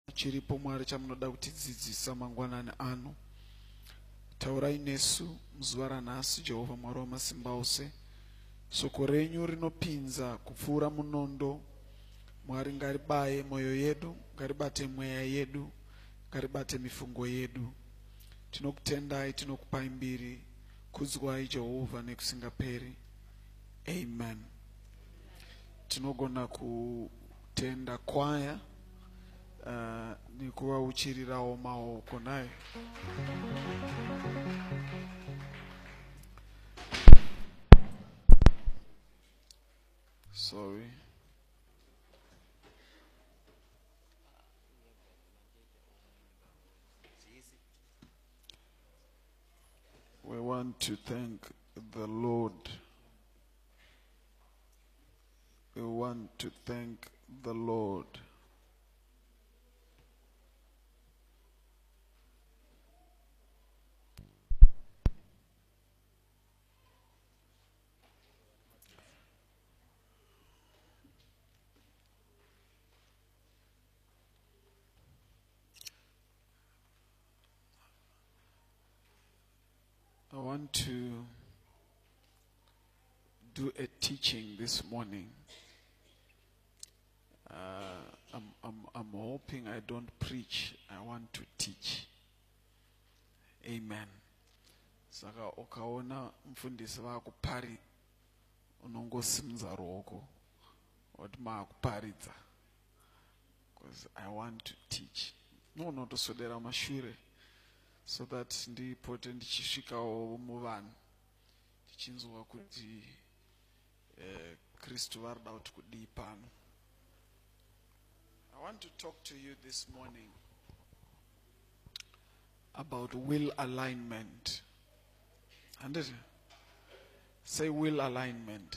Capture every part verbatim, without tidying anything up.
chiripo Mwari chamunoda kutidzidzisa mangwanani ano. Taurai nesu muzuva ranhasi, Jehovha Mwari wamasimba ose. Soko renyu rinopinza kupfuura munondo. Mwari ngaribaye mwoyo yedu, ngaribate mweya yedu, ngaribate mifungo yedu. Tinokutendai, tinokupai mbiri, kudzwai Jehovha nekusingaperi. Amen. Tinogona kutenda kwaya uh, nekuvauchirirawo maoko naye. Sorry. We want to thank the Lord. We want to thank the Lord. I want to do a teaching this morning. Uh, I'm, I'm, I'm hoping I don't preach, I want to teach. Amen. Saka ukaona mfundisi vakupari unongosimudza ruoko oti maakuparidza, because I want to teach. Nonotoswedera mashure so that ndipote ndichisvikawo muvanhu tichinzwa kuti eh, Kristu varida kuti kudii pano. I want to talk to you this morning about will alignment. And it, say will alignment.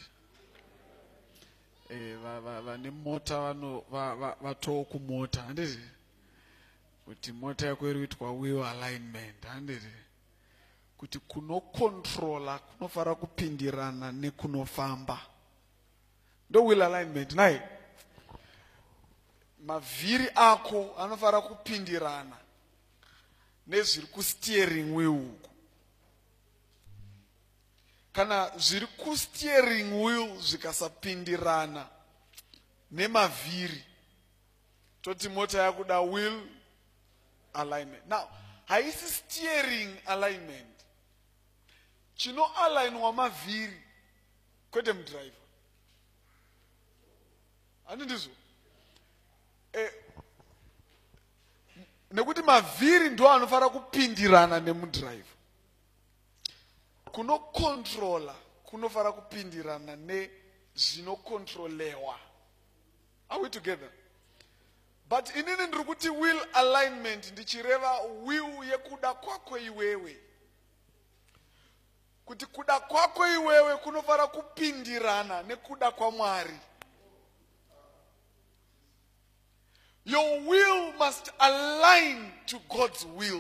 Eh, va va va ne mota vano va va vatoku kumota. And it, kuti mota yako iriitwa will alignment. And it, kuti kuno controller kunofara kupindirana nekunofamba. Ndo will alignment nai. Mavhiri ako anofara kupindirana nezviri ku-steering wheel uku. Kana zviri ku-steering wheel zvikasapindirana nemavhiri, toti mota yakuda wheel alignment. Now, haisi steering alignment. Chino alignwa mavhiri kwete mudriver. Handizvo? Eh, nekuti mavhiri ndo anofara kupindirana nemudriver. Kuno controller kunofara kupindirana nezvinokontrolewa. Are we together? But inini ndiri kuti will alignment ndichireva will yekuda kwako iwewe. Kuti kuda kwako iwewe kunofara kupindirana nekuda kwa Mwari. Your will must align to God's will.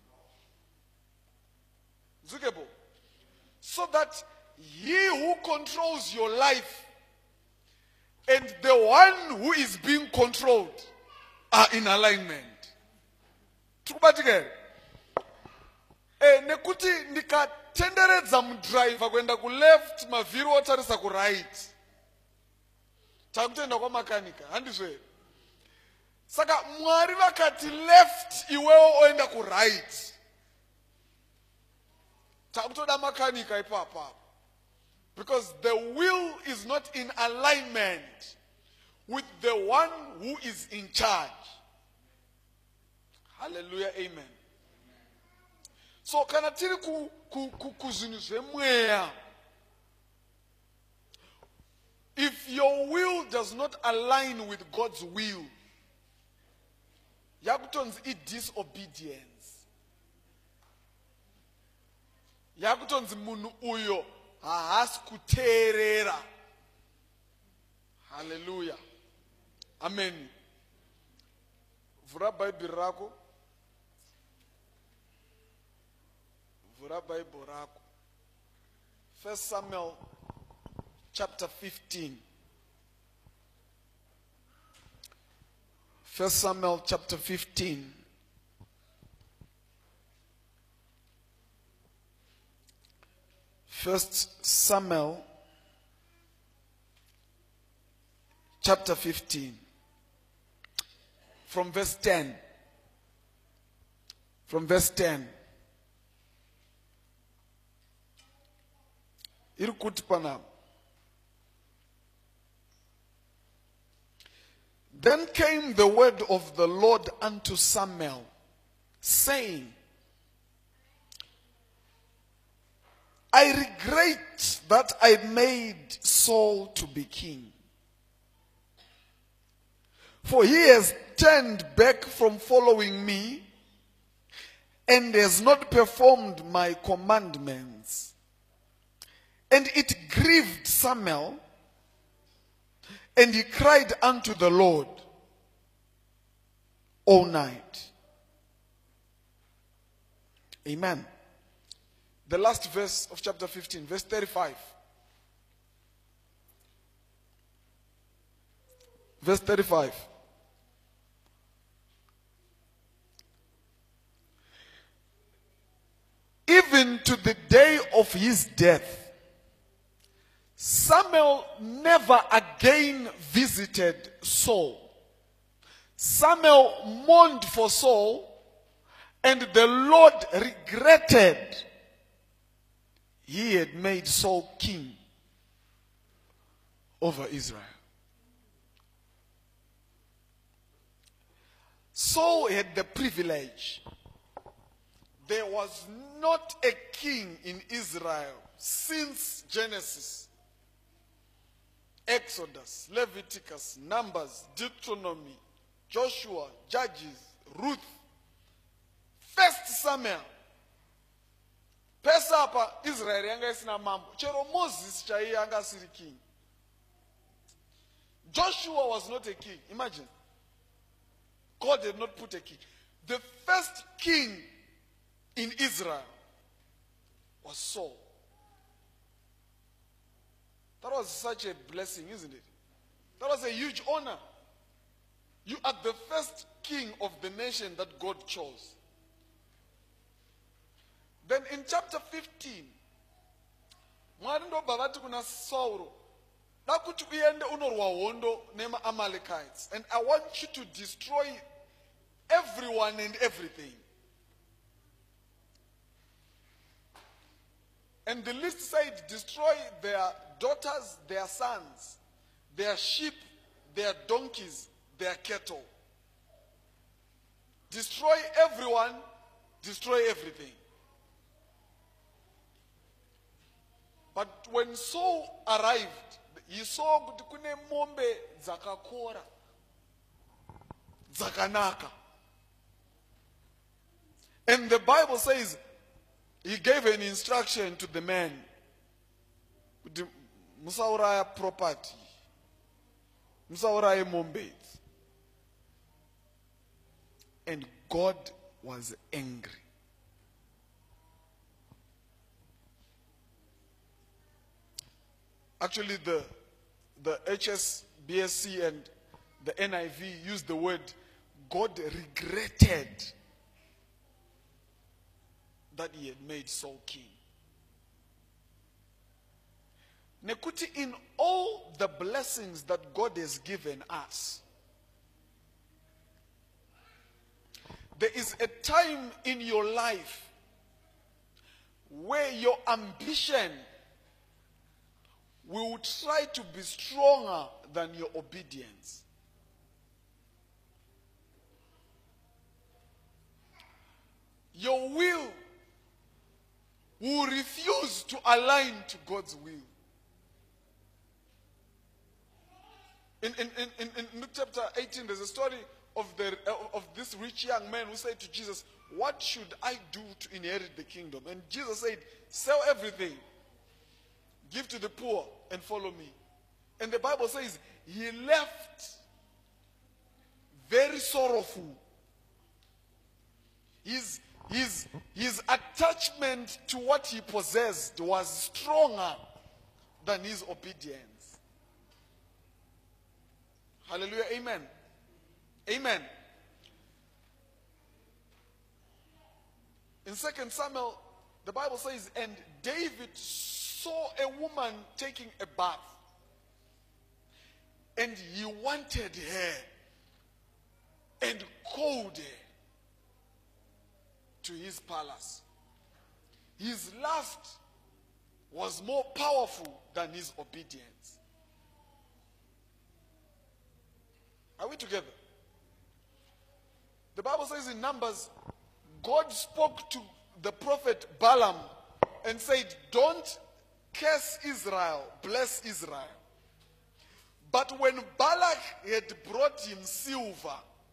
Zukebo. So that he who controls your life and the one who is being controlled are in alignment. Tukubatikere. Eh, nekuti ndikatenderedza mudriver kuenda ku left, mavhiri otarisa ku right. Takutenda kwa makanika, handizvo. Saka Mwari vakati left, iwewe oenda ku right. Takutoda makanika ipapa. Because the will is not in alignment with the one who is in charge. Hallelujah, amen. So kana tiri ku ku ku kuzvinhu zvemweya. If your will does not align with God's will, yakutonzi i disobedience. Yakutonzi munhu uyo haasi kuteerera. Hallelujah. Amen. Vura Bible rako. Vura Bible rako. First Samuel chapter fifteen. First Samuel chapter fifteen. First Samuel chapter fifteen. From verse ten. From verse ten. Irikuti pana. Then came the word of the Lord unto Samuel, saying, I regret that I made Saul to be king, for he has turned back from following me and has not performed my commandments. And it grieved Samuel, and he cried unto the Lord all night. Amen. The last verse of chapter fifteen, verse thirty-five. Verse thirty-five. Even to the day of his death, Samuel never again visited Saul. Samuel mourned for Saul, and the Lord regretted he had made Saul king over Israel. Saul had the privilege. There was not a king in Israel since Genesis, Exodus, Leviticus, Numbers, Deuteronomy, Joshua, Judges, Ruth, First Samuel. Pesa apa Israel yanga isina mambo. Chero Moses chai yanga siri king. Joshua was not a king. Imagine. God did not put a king. The first king in Israel was Saul. That was such a blessing, isn't it? That was a huge honor. You are the first king of the nation that God chose. Then in chapter fifteen, Mwarindo babati kuna Saul, nakuti uyende unorwa hondo nema Amalekites, and I want you to destroy everyone and everything. And the list said, destroy their daughters, their sons, their sheep, their donkeys, their cattle. Destroy everyone, destroy everything. But when Saul arrived, he saw kuti kune mombe dzakakora, dzakanaka. And the Bible says, he gave an instruction to the man. Musauraya property. Musauraya mombe. And God was angry. Actually, the, the H S B S C and the N I V use the word God regretted that he had made Saul king. Nekuti, in all the blessings that God has given us, there is a time in your life where your ambition will try to be stronger than your obedience. Your will will refuse to align to God's will. In, in, in, in Luke chapter eighteen, there's a story of, the, of this rich young man who said to Jesus, what should I do to inherit the kingdom? And Jesus said, sell everything, give to the poor, and follow me. And the Bible says, he left very sorrowful. His, his, his attachment to what he possessed was stronger than his obedience. Hallelujah, amen. Amen. In Second Samuel, the Bible says, and David saw a woman taking a bath, and he wanted her and called her to his palace. His lust was more powerful than his obedience. Are we together? The Bible says in Numbers, God spoke to the prophet Balaam and said, don't curse Israel, bless Israel. But when Balak had brought him silver,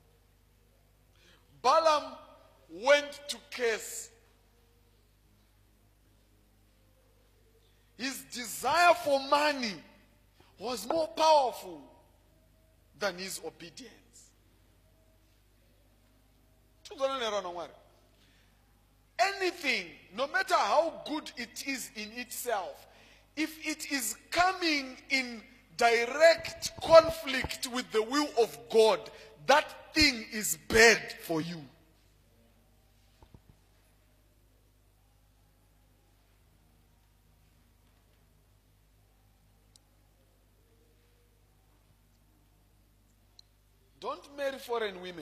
Balaam went to curse. His desire for money was more powerful than his obedience. Anything, no matter how good it is in itself, if it is coming in direct conflict with the will of God, that thing is bad for you. Don't marry foreign women.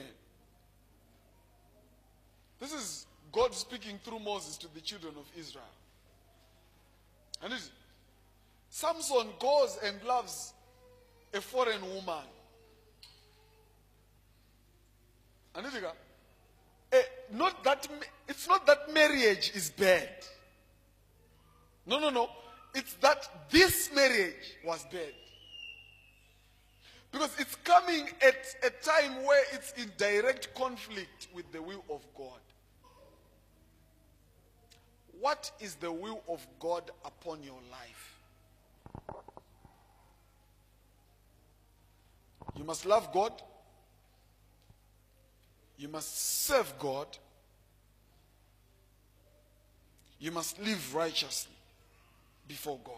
This is God speaking through Moses to the children of Israel. And it, Samson goes and loves a foreign woman. And it, eh, not that, it's not that marriage is bad. No, no, no. It's that this marriage was bad. Because it's coming at a time where it's in direct conflict with the will of God. What is the will of God upon your life? You must love God. You must serve God. You must live righteously before God.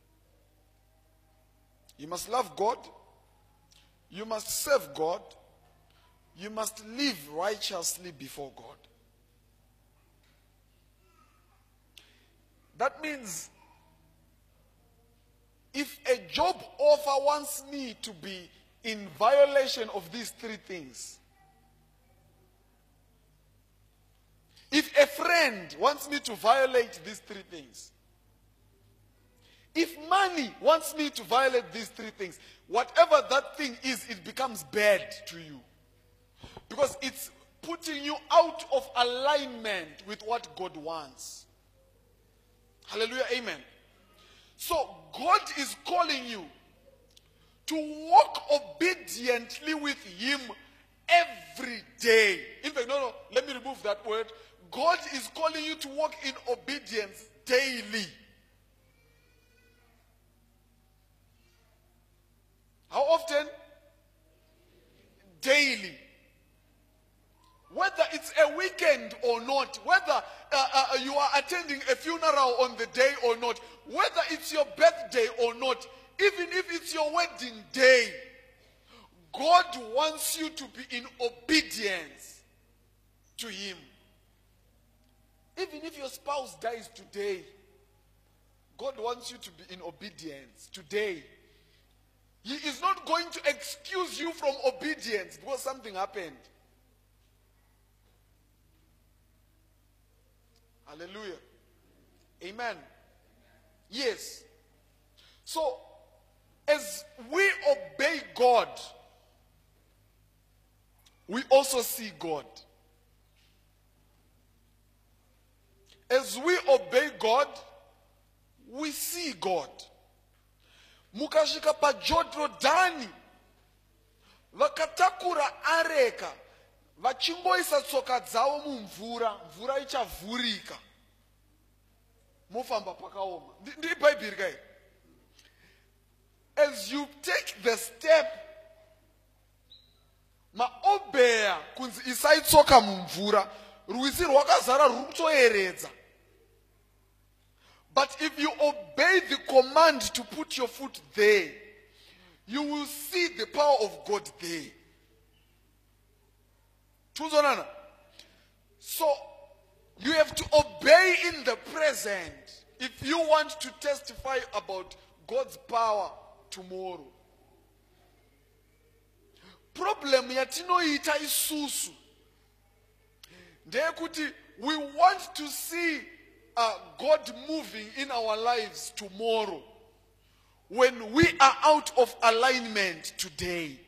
You must love God. You must serve God. You must live righteously before God. That means if a job offer wants me to be in violation of these three things, if a friend wants me to violate these three things, if money wants me to violate these three things, whatever that thing is, it becomes bad to you. Because it's putting you out of alignment with what God wants. Hallelujah, amen. So God is calling you to walk obediently with Him every day. In fact, no, no, let me remove that word. God is calling you to walk in obedience daily. How often? Daily. Whether it's a weekend or not, whether uh, uh, you are attending a funeral on the day or not, whether it's your birthday or not, even if it's your wedding day, God wants you to be in obedience to Him. Even if your spouse dies today, God wants you to be in obedience today. He is not going to excuse you from obedience because something happened. Hallelujah. Amen. Yes. So, as we obey God, we also see God. As we obey God, we see God. Mukashika pa Jodrodani, vakatakura areka, vachimboisa tsoka dzavo mumvura, mvura ichavhurika. Mufamba pakaoma. Ndi Bible kai. As you take the step, maobeya kunzi isaitsoka mumvura, rwizi rwakazara rwutoyeredza. But if you obey the command to put your foot there, you will see the power of God there. Tuzonana. So you have to obey in the present if you want to testify about God's power tomorrow. Problem yatinoita isusu ndeyekuti we want to see uh, God moving in our lives tomorrow when we are out of alignment today.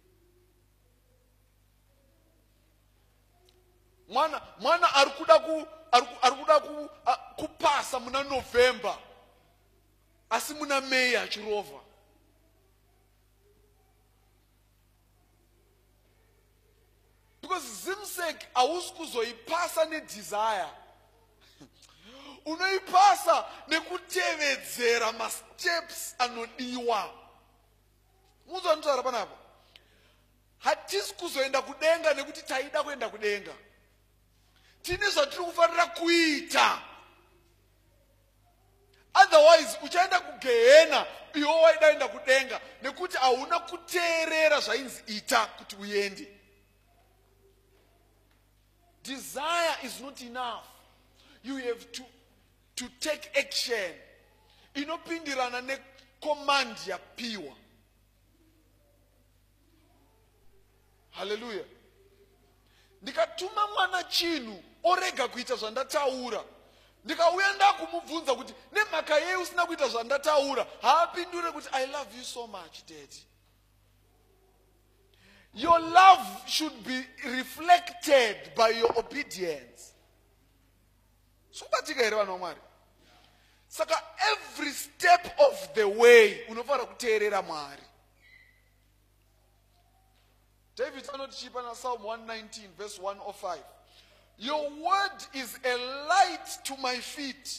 Mwana mwana arikuda ku arikuda ku kupasa muna November asi muna May achirova. Because zimsek awusikuzoipasa ne desire. Unoipasa nekutevedzera ma steps anodiwa. Muzonzara panapa. Hatisi kuzoenda kudenga nekuti taida kuenda kudenga. Tine zvatiri kufarira kuita. Otherwise uchaenda kugehena iwo waidaenda kudenga nekuti hauna kuteerera zvainzi ita kuti uende. Desire is not enough. You have to, to take action. Inopindirana ne command ya piwa. Hallelujah. Ndikatuma mwana chinu orega kuita zvandataura. Ndikauya ndakumubvunza kuti nemhaka yei usina kuita zvandataura. Haapindure kuti I love you so much, Daddy. Your love should be reflected by your obedience. Saka every step of the way unofara kuteerera Mwari. David anotichipa na Psalm one nineteen verse one oh five. Your word is a light to my feet.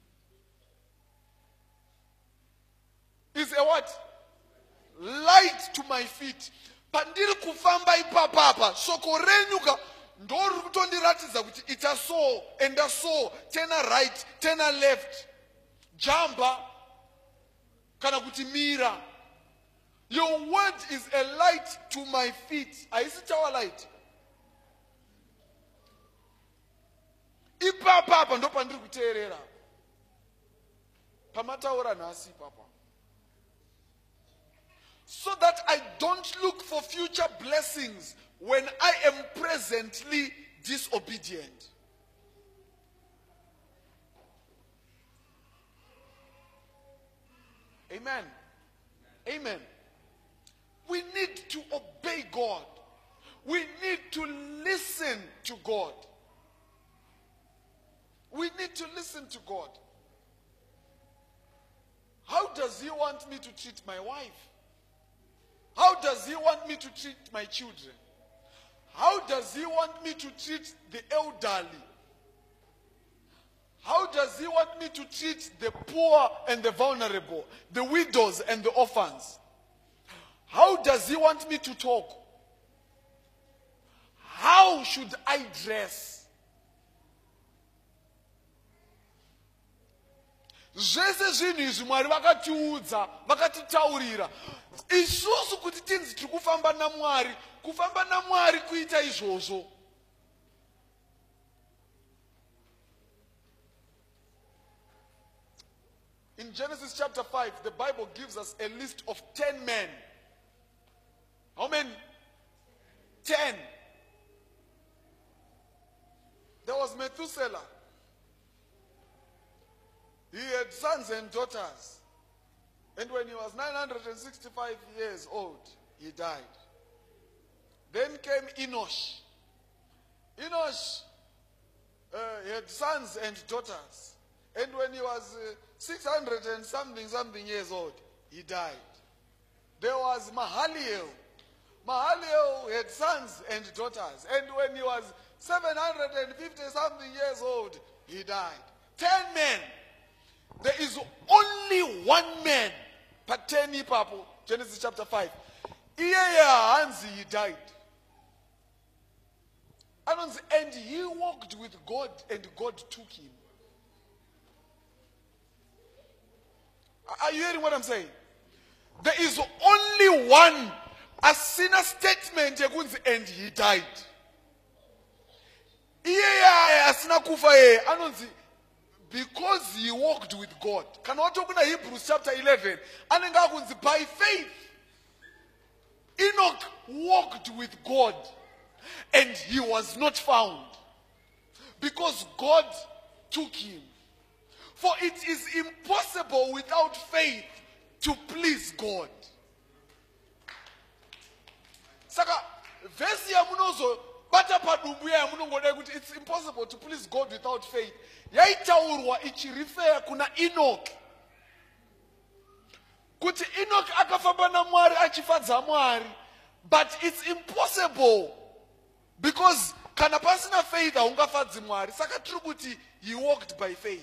Is a what? Light to my feet. Pandiri kufamba ipapapa soko renyuka ndori kutondiratidza kuti ita so enda so tena right tena left jamba kana kuti mira. Your word is a light to my feet. Aisi chawa light ipapapa ndo pandiri kuteerera pamataura nhasi papa, so that I don't look for future blessings when I am presently disobedient. Amen. Amen. We need to obey God. We need to listen to God. We need to listen to God. How does He want me to treat my wife? How does He want me to treat my children? How does He want me to treat the elderly? How does He want me to treat the poor and the vulnerable, the widows and the orphans? How does He want me to talk? How should I dress? Zvese zvinhu izvi Mwari vakatiudza, vakatitaurira. Isusu kuti tinzi tiri kufamba naMwari, kufamba naMwari kuita izvozvo. In Genesis chapter five, the Bible gives us a list of ten men. How many? Ten. There was Methuselah. He had sons and daughters. And when he was nine hundred sixty-five years old, he died. Then came Enosh. Enosh uh, he had sons and daughters. And when he was uh, six hundred and something, something years old, he died. There was Mahaliel. Mahaliel had sons and daughters. And when he was seven hundred fifty something years old, he died. Ten men. There is only one man. Pateni Papo, Genesis chapter five. Iya Hanzi, he died. And he walked with God, and God took him. Are you hearing what I'm saying? There is only one, a sinner statement, and he died. asina kufa yeye anonzi because he walked with God. Kana watokuna Hebrews chapter eleven anenge akunzi by faith Enoch walked with God and he was not found because God took him. For it is impossible without faith to please God. Saka verse ya munozo bata padumbu ya munongode kuti it's impossible to please God without faith. Yaitaurwa ichirifea kuna Enoch. Kuti Enoch akafamba na Mwari achifadza Mwari, but it's impossible because kana pasina faith haungafadzi Mwari. Saka tiri kuti he walked by faith.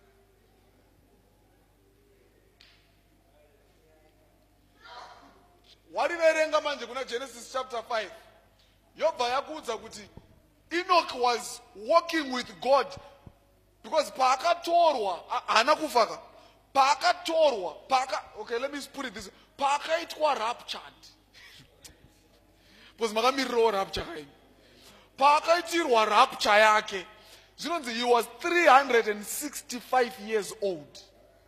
Wariverenga manje kuna Genesis chapter five. Yobva yakuudza kuti Enoch was walking with God because paakatorwa hana kufaka. Paakatorwa, paaka okay, let me put it this way. Paakaitwa raptured. Because makamiriro rapture hayi. Paakaitirwa rapture yake. Zvinonzi he was three hundred sixty-five years old.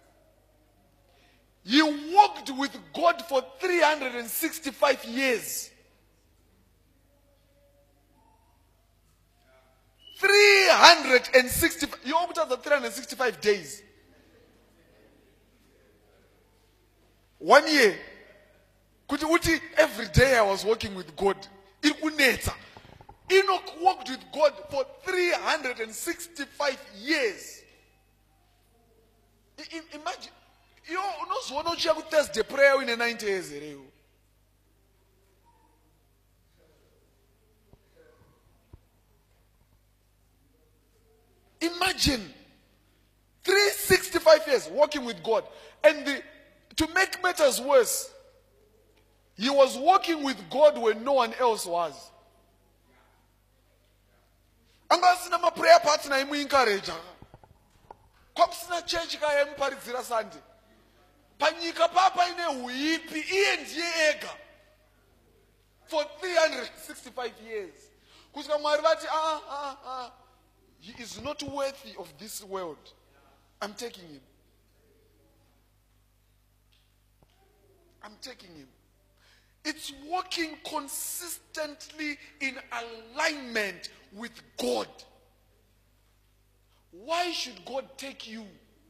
He walked with God for three hundred sixty-five years. three hundred sixty-five. You walked after three hundred sixty-five days. One year. Kuti uti every day I was walking with God. Ilikunetsa. Enoch walked with God for three hundred sixty-five years. I, I, imagine. You know, no you could test the prayer in the ninety years. Imagine three hundred sixty-five years walking with God. And the, to make matters worse, he was walking with God when no one else was. Angasina ma prayer partner imu encourage. Komsina church ka emparidzira Sunday. Panyika papa ine huipi iye ndiye ega for three hundred sixty-five years. Kusika Mwari vati ah ah ah he is not worthy of this world. I'm taking him. I'm taking him. It's walking consistently in alignment with God. Why should God take you?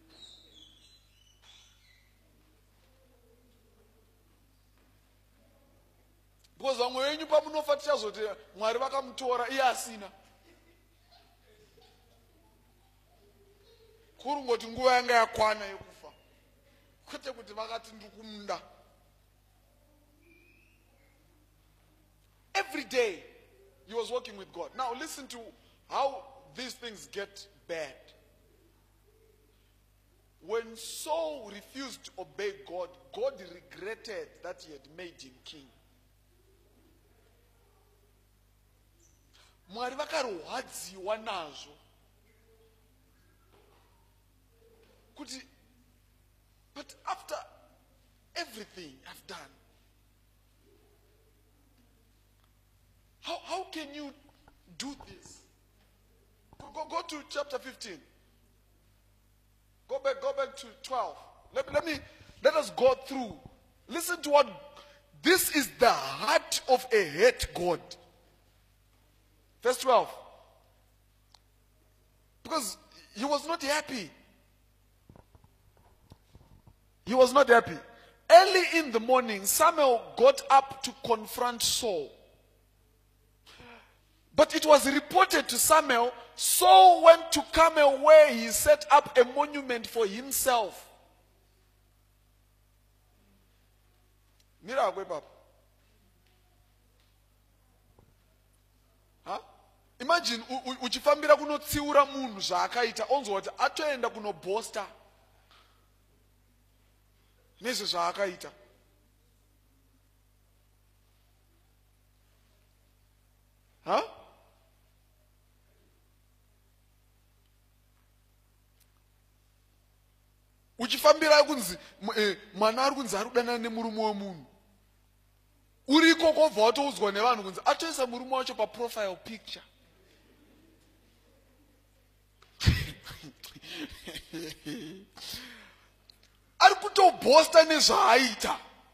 Because vamwe venyu pamunofa tichazoti Mwari vakamutora iye asina. Kurungoti nguva yanga yakwana yekufa. Kwete kuti vakati ndikumunda. Every day he was working with God. Now listen to how these things get bad. When Saul refused to obey God, God regretted that he had made him king. Mwari vakarwadziwa nazvo. Kuti, but after everything I've done, how, how can you do this? Go, go, go to chapter fifteen. Go back, go back to twelve. Let me, let me, let us go through. Listen to what, this is the heart of a hate God. Verse twelve. Because he was not happy. He was not happy. Early in the morning, Samuel got up to confront Saul. But it was reported to Samuel, Saul went to Carmel where he set up a monument for himself. Mira, wake up. Huh? Imagine, uchifambira kunotsiura munhu zvaakaita onzwa kuti atoenda kunobosta nezve zvaakaita. Huh? Uchifambira kunzi mwana ari kunzi ari kudanana nemurume wemunhu. Uri ikoko wobva watoudzwa nevanhu kunzi atoisa murume wacho paprofile picture. ari kutobhosta nezvaaita.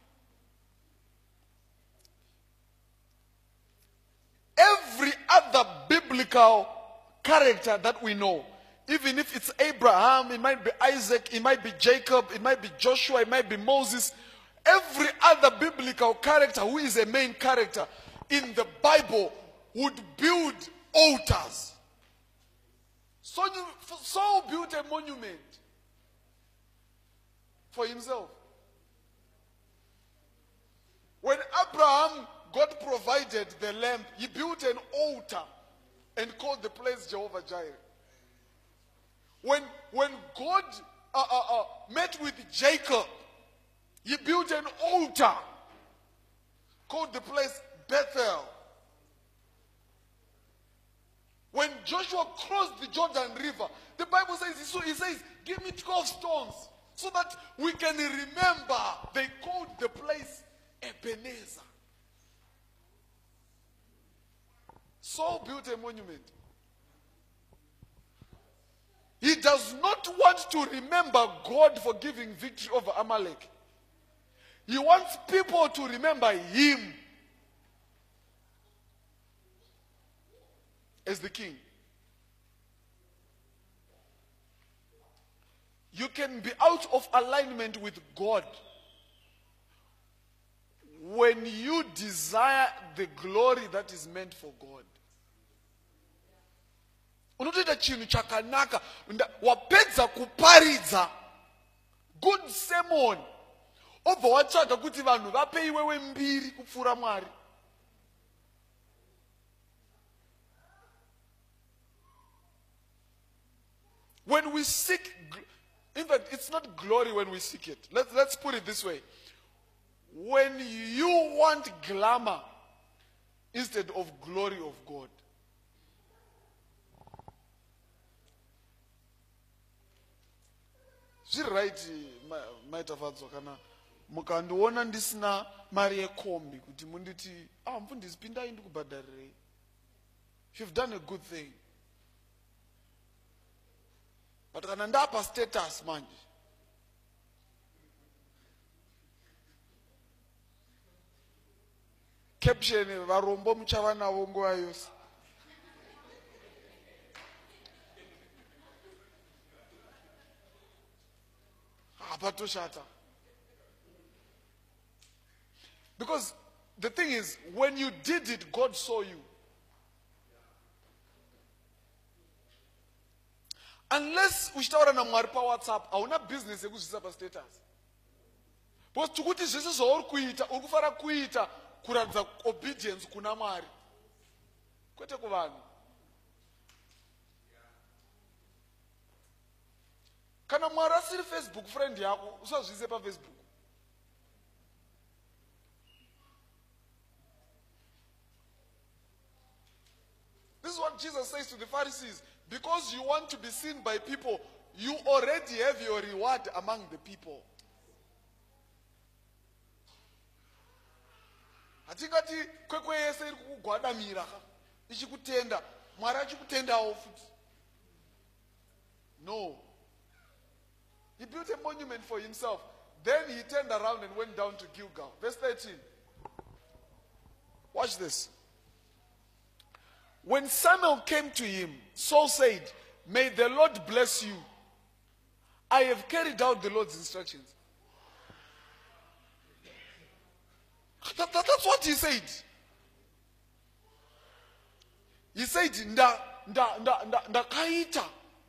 Every other biblical character that we know, even if it's Abraham, it might be Isaac, it might be Jacob, it might be Joshua, it might be Moses, every other biblical character who is a main character in the Bible would build altars. So Saul built a monument for himself. When Abraham, God provided the lamb, he built an altar and called the place Jehovah Jireh. When, when God uh, uh, uh, met with Jacob, he built an altar called the place Bethel. When Joshua crossed the Jordan River, the Bible says, so he says, give me twelve stones so that we can remember. They called the place Ebenezer. Saul built a monument. He does not want to remember God for giving victory over Amalek. He wants people to remember him as the king. You can be out of alignment with God when you desire the glory that is meant for God. Unotoita chinhu chakanaka, wapedza kuparidza good sermon, obva watsvaga kuti vanhu vape iwewe mbiri kupfuura Mwari. When we seek, in fact, it's not glory when we seek it. Let's, let's put it this way. When you want glamour instead of glory of God. Zviri right, maita vadzo kana mukandiona ndisina mari yekombi kuti munditi ah mfundisi pindai ndikubhadharirei. If you've done a good thing. But kana ndapa status manje, caption varombo muchava navo nguva yose. Apatoshata. Because the thing is, when you did it, God saw you. Unless uchitaura naMwari pa WhatsApp, hauna business yekuzvisa pa status. Because tukuti zvese zvauri kuita, uri kufara kuita kuratidza obedience kuna Mwari, kwete kuvanhu. Kana Mwari asiri Facebook friend yako, usazvise pa Facebook. This is what Jesus says to the Pharisees. Because you want to be seen by people, you already have your reward among the people. Hatingati kwekwe yese iri kugwadamira ichikutenda, Mwari achikutendawo futi. No. He built a monument for himself. Then he turned around and went down to Gilgal. Verse thirteen. Watch this. When Samuel came to him, Saul said, "May the Lord bless you. I have carried out the Lord's instructions." That, that, that's what he said. He said, nda, nda, nda, nda, nda kaita.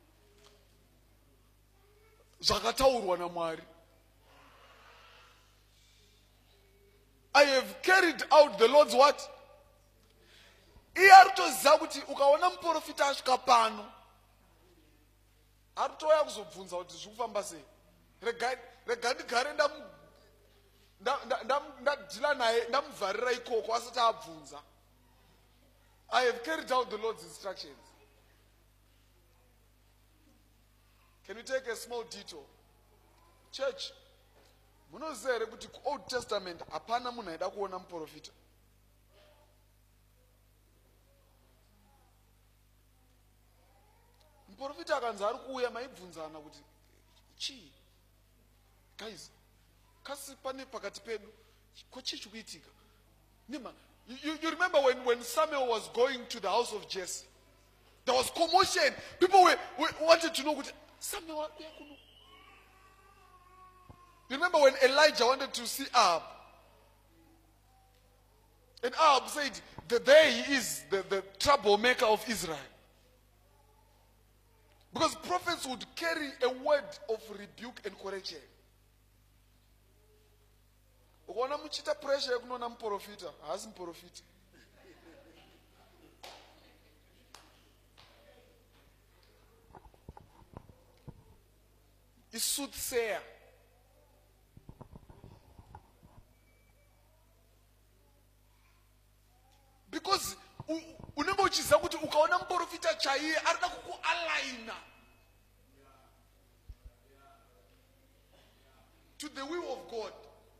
Zvakataurwa naMwari. I have carried out the Lord's what? Iye aritoziva kuti ukaona muprofita asvika pano, aritoya kuzobvunza kuti zviri kufamba sei. Rega ndigare ndadhila naye ndamuvharira ikoko asati abvunza. I have carried out the Lord's instructions. Can we take a small detour? Church, munoziva here kuti kuOld Testament hapana munhu aida kuona muprofita. muprofita akanzi ari kuuya maibvunzana kuti chii guys kasi pane pakati pedu ko chii chikuitika nima. You, you remember when, when Samuel was going to the house of Jesse? There was commotion. People were, were, wanted to know what Samuel. You remember when Elijah wanted to see Ahab? And Ahab said, that there he is, the, the troublemaker of Israel. Because prophets would carry a word of rebuke and correction. Ukona muchita pressure yekunona muprofita, haasi muprofita. Is soothsayer. Because unenge uchiziva kuti ukaona muprofita chaiye arida kukualigna to the will of God.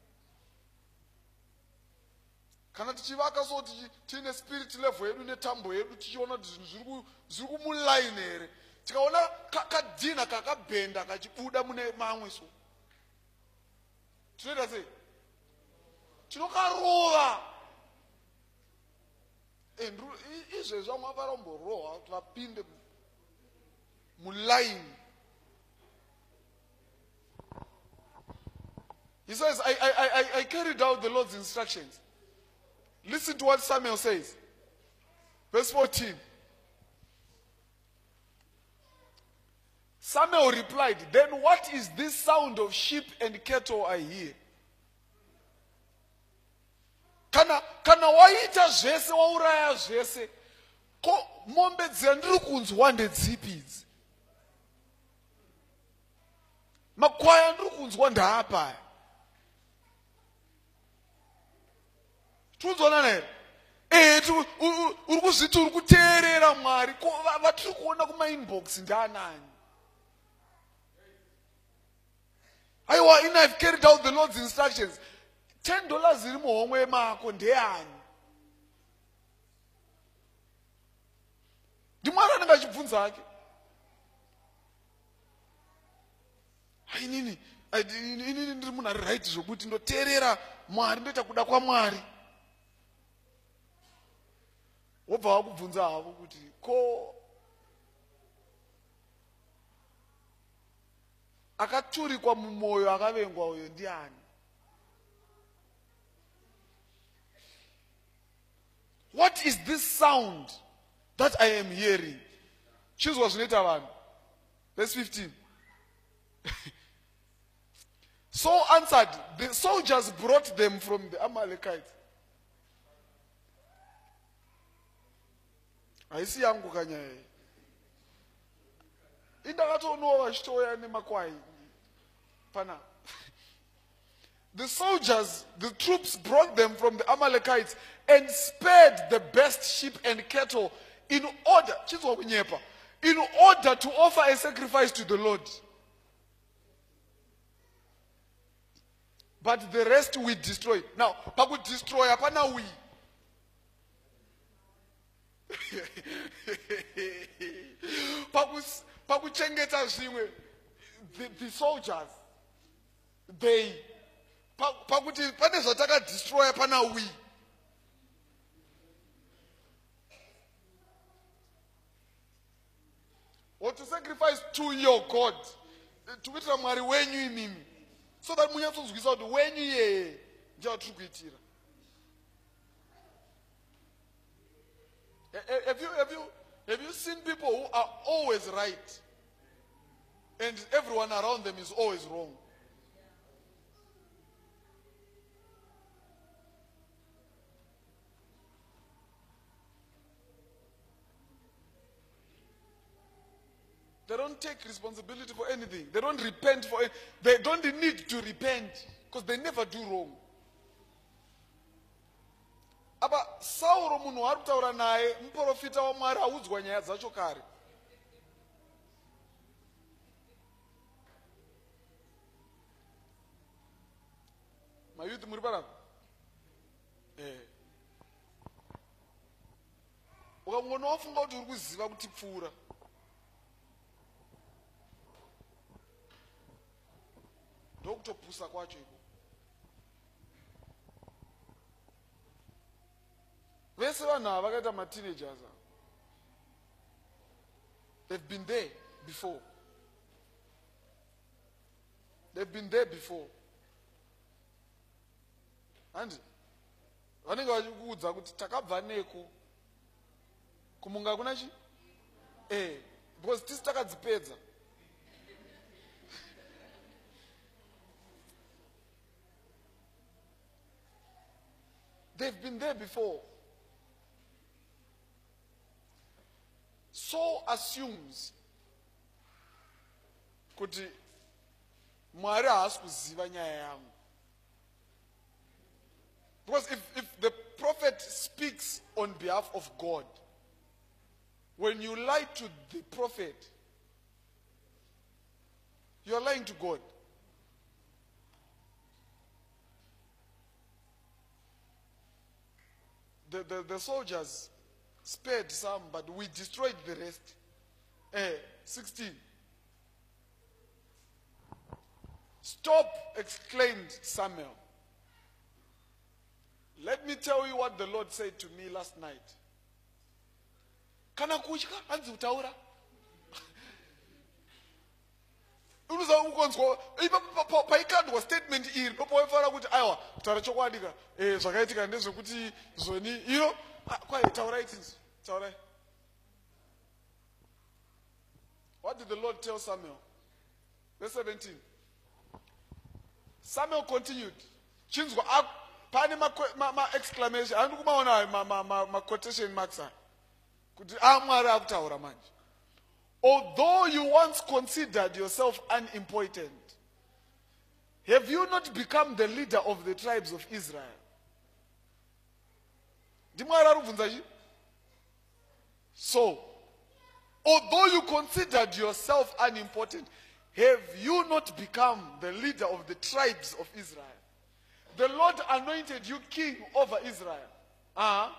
Kana tichivaka so tiine spirit level yedu netambo yedu tichiona kuti zvinhu zviri kumuline here, tikaona kadhina kakabhenda kachibuda mune mamwe so tinoita sei? Tinokarova. Izvezvi vamwe vakaramborohwa kuti vapinde muline. He says, I, I, I, I carried out the Lord's instructions. Listen to what Samuel says. Verse fourteen. Samuel replied, then what is this sound of sheep and cattle I hear? Kana, kana waita zvese wauraya zvese, ko mombe dzandiri kunzwa ndedzipi idzi? Makwai andiri kunzwa ndaapa. Tunzwanana here? Eh, uri kuzviti uri kuteerera Mwari, ko vatiri kuona kuma inbox ndaanani? Aiwa, ina I've carried out the Lord's instructions. Ten dollars ziri muhomwe mako ndeani? Ndimwari anenge achibvunza ake. Inini, inini ndiri munhu ari right zvokuti ndoteerera Mwari, ndoita kuda kwaMwari. Wobva wakubvunza havo kuti ko akaturikwa mumwoyo akavengwa uyo ndiani? What is this sound that I am hearing? Choose what zvinoita vanhu. Verse fifteen. So answered, the soldiers brought them from the Amalekites. Haisi yangu kanya hii. Indakatonoa vachitoya nemakwai. Pana. The soldiers, the troops brought them from the Amalekites and spared the best sheep and cattle in order, in order to offer a sacrifice to the Lord. But the rest we destroyed. Now, paku destroy apana we. Paku paku chengeta zimwe. The soldiers, they pakuti pane zvataka destroy apana we. Or to sacrifice to your God, to be Mwari wenyu inimi, so that munyatsonzwisa kuti wenyu ye njavatiri kuitira. Have you have you have you seen people who are always right, and everyone around them is always wrong? They don't take responsibility for anything. They don't repent for it. They don't need to repent because they never do wrong. Aba Sauro munhu ari kutaura naye muprofita waMwari audzwa nyaya dzacho kare. Mayuthi muri parapa? Eh. Ukamwona wafunga kuti uri kuziva kuti pfuura. ndokutopusa kwacho iko. Vese vanhu ava vakaita ma-teenagers ava. They've been there before. They've been there before. And vanenge vachikuudza kuti takabva neko kumunga kuna chi? Eh, because tisi takadzipedza. They've been there before. So assumes kuti Mwari haasi kuziva nyaya yangu. Because if, if the prophet speaks on behalf of God, when you lie to the prophet, you are lying to God. The, the, the soldiers spared some, but we destroyed the rest. Eh, sixteen. Stop, exclaimed Samuel. Let me tell you what the Lord said to me last night. Kana kuchika hanzi utaura. Unuza ukonzwa ipa paikandwa statement iri popoefara kuti aiwa taura chokwadika eh zvakaitika ndezvekuti zoni iro kwai taura itinzi taura. What did the Lord tell Samuel? Verse seventeen. Samuel continued. Chinzwa pani ma, ma, ma exclamation andi kumaona ma, ma, ma, ma quotation marks kuti amwari akutaura manje. Although you once considered yourself unimportant, have you not become the leader of the tribes of Israel? So, although you considered yourself unimportant, have you not become the leader of the tribes of Israel? The Lord anointed you king over Israel. Uh-huh.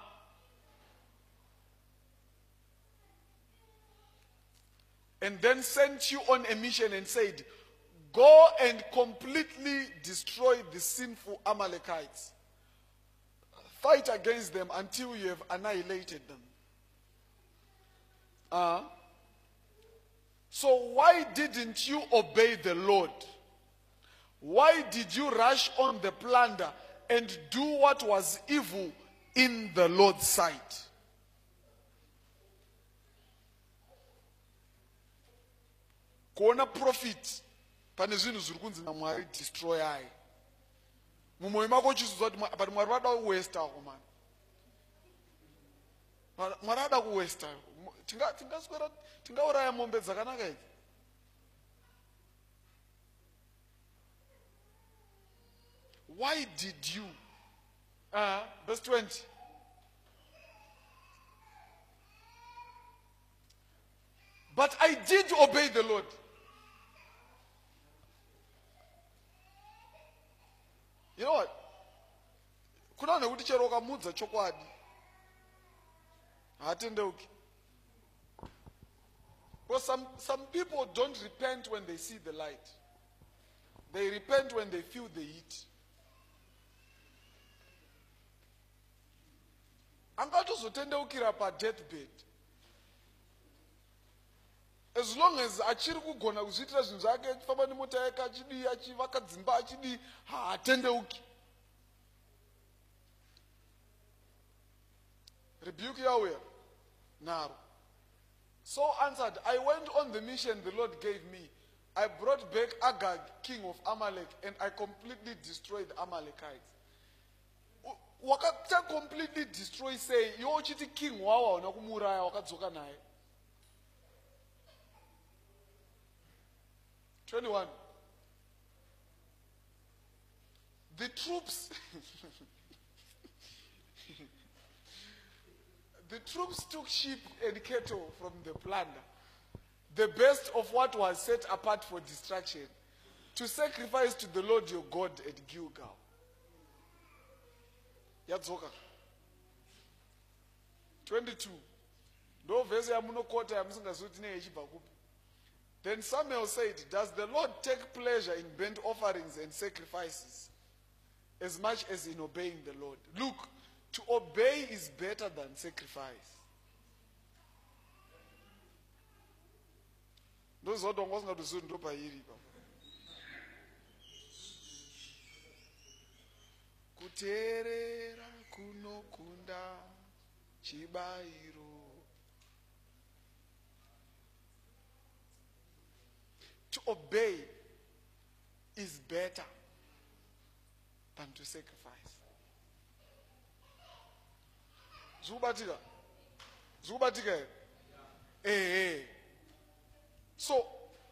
And then sent you on a mission and said, go and completely destroy the sinful Amalekites. Fight against them until you have annihilated them. Uh, so why didn't you obey the Lord? Why did you rush on the plunder and do what was evil in the Lord's sight? Kuona profit pane zvinhu zviri kunzi naMwari destroy ai. Mumwoyo mako uchizwa kuti but Mwari vada kuwesta ako man. Mwari vada kuwesta. Tinga tingaswera tingauraya mombe dzakanaka idzi. Why did you? Uh, verse twenty. But I did obey the Lord. You know what? Kuna nekuti chero ukamudza chokwadi haatendeuki. Because some, some people don't repent when they see the light. They repent when they feel the heat. Angatozotendeukira pa deathbed. As long as achiri kugona kuzviitira zvinhu zvake achifamba nemota yake achidii achivaka dzimba achidii haatendeuki. Rebuke Yahweh. Naro. So answered, I went on the mission the Lord gave me. I brought back Agag, king of Amalek, and I completely destroyed the Amalekites. Wakata completely destroy say, yo chiti king wawa unakumuraya wakadzoka naye. twenty-one. The troops the troops took sheep and cattle from the plunder, the best of what was set apart for destruction, to sacrifice to the Lord your God at Gilgal. Yadzoka. twenty-two. Ndo vese yamunokota yamusingazoti neyechibva kupi. Then Samuel said, does the Lord take pleasure in burnt offerings and sacrifices as much as in obeying the Lord? Look, to obey is better than sacrifice. Those who don't want to do it. Kuterera kunokunda chibairo. To obey is better than to sacrifice. Zubatika. Zubatika. Eh, eh. So,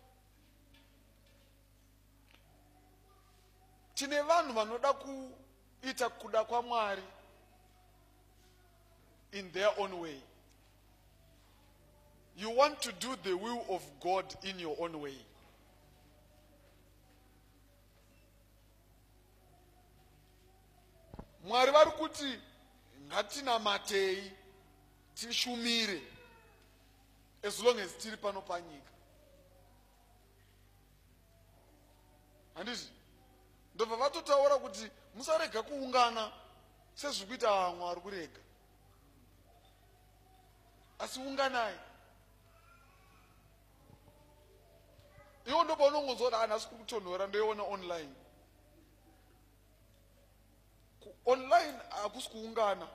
tine vanhu vanoda kuita kuda kwa Mwari in their own way. You want to do the will of God in your own way. Mwari vari kuti ngatinamatei tishumire as long as tiri pano panyika. Handizvi ndobva vatotaura kuti musarega kuungana sezviri kuita vamwe vari kurega, asi unganai. Iwo ndo paunongonzwa kuti ana sikuri kutonhora ndoiona online. Online hakusi kuungana.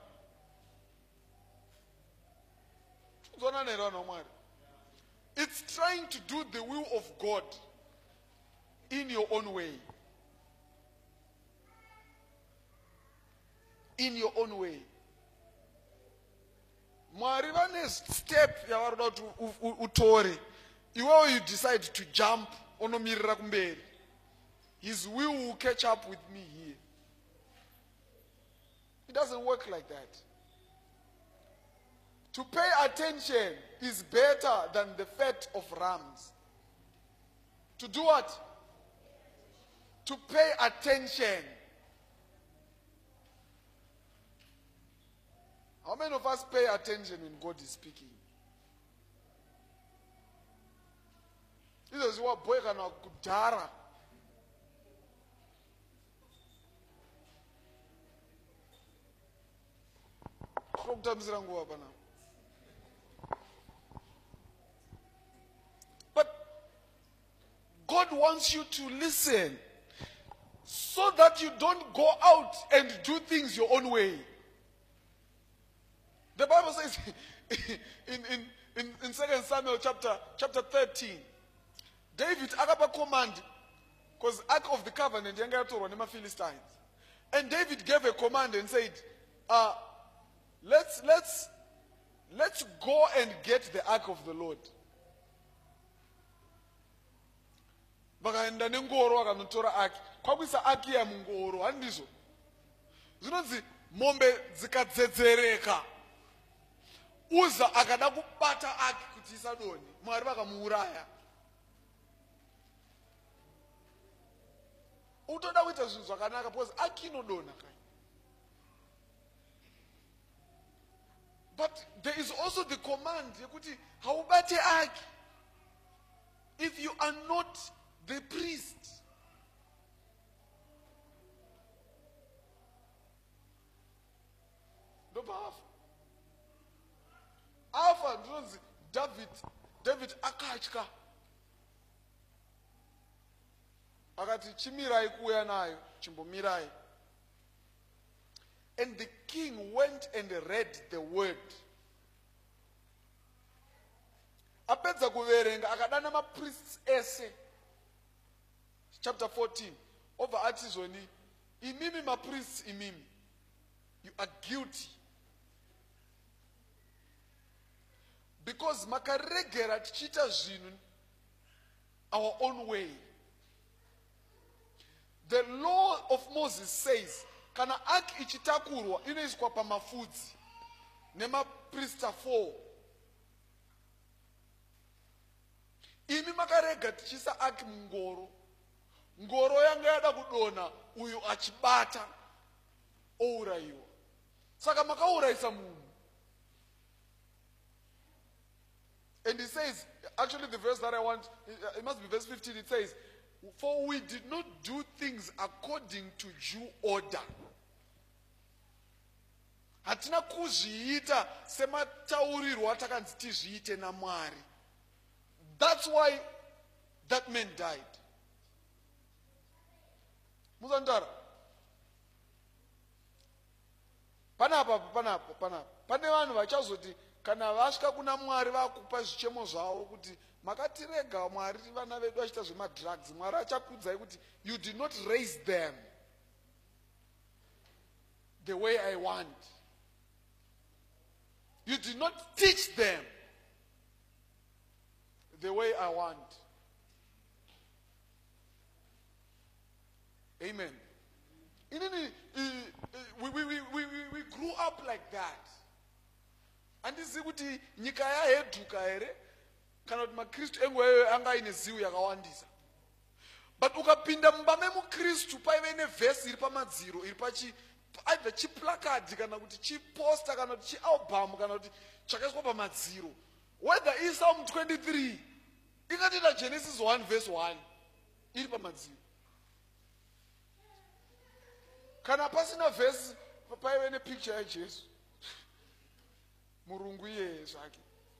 Uzwana nera vanhu vaMwari. It's trying to do the will of God in your own way. In your own way. Mwari vane step yavaroda kuti utore. Iwewe you decide to jump onomirira kumberi. His will will catch up with me here. It doesn't work like that. To pay attention is better than the fat of rams. To do what? To pay attention. How many of us pay attention when God is speaking? This is what boy kana kudhara. But God wants you to listen so that you don't go out and do things your own way. The Bible says in, in, in, in Second Samuel chapter, chapter thirteen, David akapa command, because Ark of the Covenant yanga yatorwa nema Philistines. And David gave a command and said, uh, let's, let's, let's go and get the Ark of the Lord. Vakaenda nengoro vakanotora Ark. Kwakuisa Ark ya mungoro, handizo. Zvinonzi mombe dzikadzedzereka. Uza akada kubata Ark kuti isadoni. Mwari vakamuuraya. Utoda kuita zvinhu zvakanaka because Ark inodona kai. But there is also the command yekuti haubate Ark if you are not the priest. Ndobafa. Alpha ndonzi David, David akatya. Akati chimirai kuuya nayo, chimbomirai. And the king went and read the word. Apedza kuverenga akadana ma priests ese. Chapter fourteen. Over atizoni, imimi ma priests imimi. You are guilty. Because makaregera tichita zvinhu our own way. The law of Moses says, kana Ark ichitakurwa inoiswa pamafudzi nema priesta four. Imi makarega tichisa Ark mungoro. Ngoro yanga yada kudona uyu achibata ouraiwa. Saka makauraisa munhu. And he says, actually the verse that I want, it must be verse fifteen, it says, for we did not do things according to Jew order. Hatina kuzviita semataurirwo atakanzi tizviite naMwari. That's why that man died. Muzandara. Panapa, panapa, panapa. Pane vanhu vachazoti kana vasvika kuna Mwari vakupa zvichemo zvavo kuti makatirega Mwari vana vedu vachita zvemadrugs. Mwari achakudzai kuti you did not raise them the way I want. You did not teach them the way I want. Amen. In any, uh, uh, we, we, we, we, we grew up like that. And this is kuti nyika yaheduka ere kana kuti maKristu engweyo anga ine ziwu yakawandisa. But ukapinda mumba memuKristu paive nevhesi iri pamadziro iri pachi either chiplakadi kana kuti chiposter kana kuti chialbum kana kuti chakaiswa pamadziro. Whether is Psalm twenty-three, ikatita Genesis one verse one iri pamadziro. Kana pasina verse paive ne picture yaJesu. Murungu iye zvake.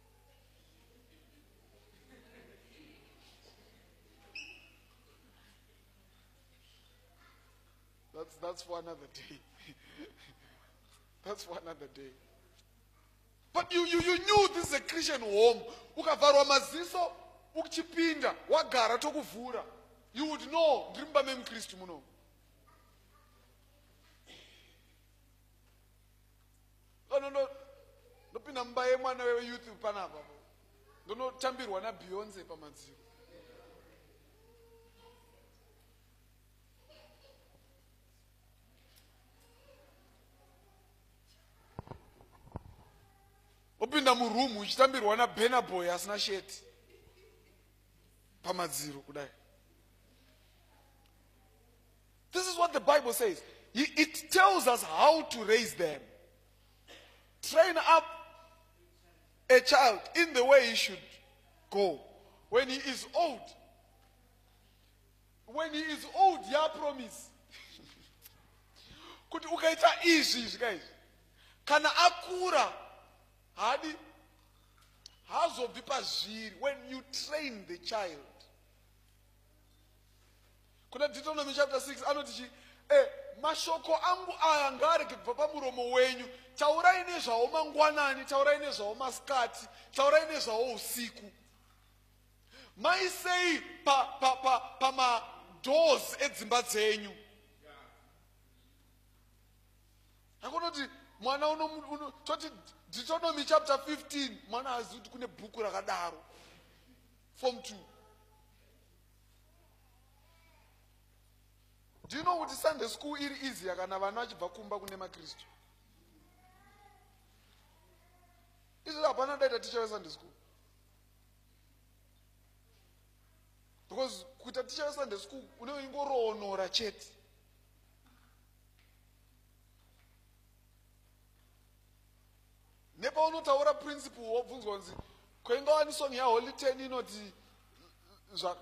That's that's for another day. That's for another day. But you, you, you knew this is a Christian home. Ukavharwa maziso, uchipinda, wagara tokuvhura. You would know, ndrimba memuKristu muno. No, no, no. Ndopinda mumba yemwana weyouth panapa. Ndonotambirwa naBeyonce pamadziro. Opinda murumu uchitambirwa naBurna Boy asina sheti pamadziro kudai. This is what the Bible says. It tells us how to raise them. Train up a child in the way he should go. When he is old, when he is old, ya promise. Kuti ukaita izvi guys. Kana akura hadi hazobvi pazviri when you train the child. Kuna Deuteronomy chapter six anoti eh mashoko angu aya ngarege kubva pamuromo wenyu. Taurai nezvawo mangwanani, taurai nezvawo masikati, taurai nezvawo usiku. Maisei pa pa pa pama doors edzimba dzenyu. Akunoti mwana uno toti Deuteronomy chapter fifteen mwana azuti kune bhuku rakadaro. Form two. Do you know what Sunday school iri easy kana vana vachibva kumba kune maKristu? Is it hapana daita teacher weSunday school? Because kuita teacher weSunday school unoingoroonora chete. Nepa unotaura principle wobvunzwa nzi kwenga wani song ya Holy Ten inoti zva.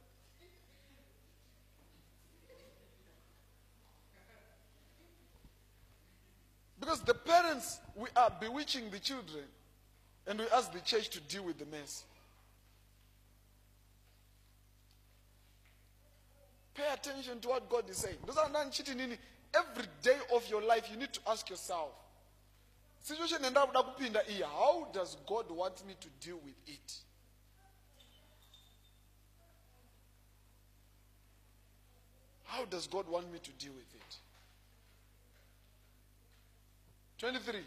Because the parents, we are bewitching the children and we ask the church to deal with the mess. Pay attention to what God is saying. Every day of your life you need to ask yourself, situation how does God want me to deal with it? How does God want me to deal with it? twenty-three.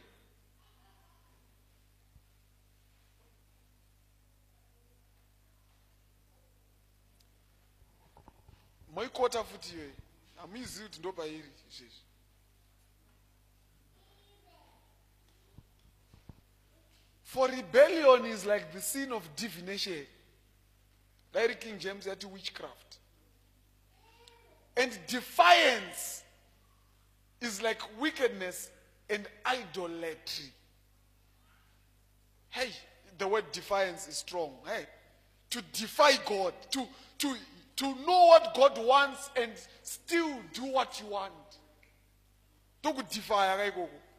Moikota futi ye. Amizi kuti ndo pairi izvezvi. For rebellion is like the sin of divination. Larry King James had to witchcraft. And defiance is like wickedness and idolatry. Hey, the word defiance is strong. Hey, to defy God, to to to know what God wants and still do what you want. Don't defy,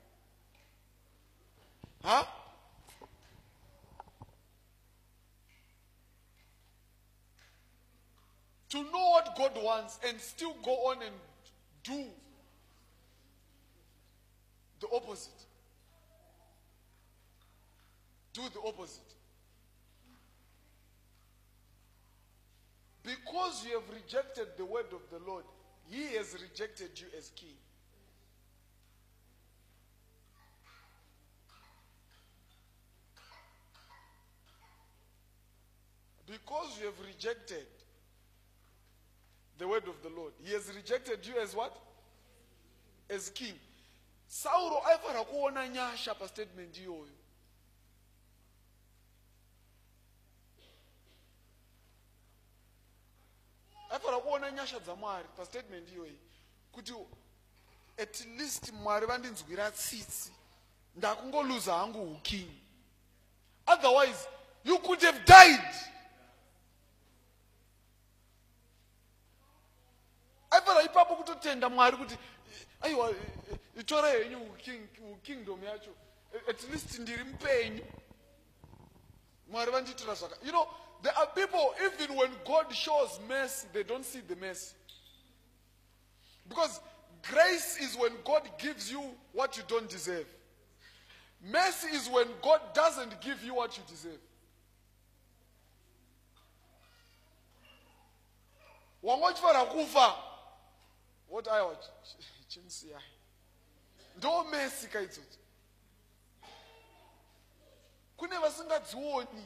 huh? To know what God wants and still go on and do the opposite. Do the opposite. Because you have rejected the word of the Lord, He has rejected you as king. Because you have rejected the word of the Lord, He has rejected you as what? As king. Sauro aifara kuona nyasha pa statement iyoyo. Aifara kuona nyasha dza Mwari pa statement iyoyo. Kuti at least Mwari vandinzwira tsitsi ndakungoluza hangu uking. Otherwise you could have died. Aifara ipapo kutotenda Mwari kuti aiwa itore yenyu king kingdom yacho at least ndiri mpenyu. Mwari vanditira zvaka. You know, there are people, even when God shows mercy, they don't see the mercy. Because grace is when God gives you what you don't deserve. Mercy is when God doesn't give you what you deserve. Wangochifara kufa. What I watch? Chimsiya. No mercy kaitsoti. Kune vasingadzioni.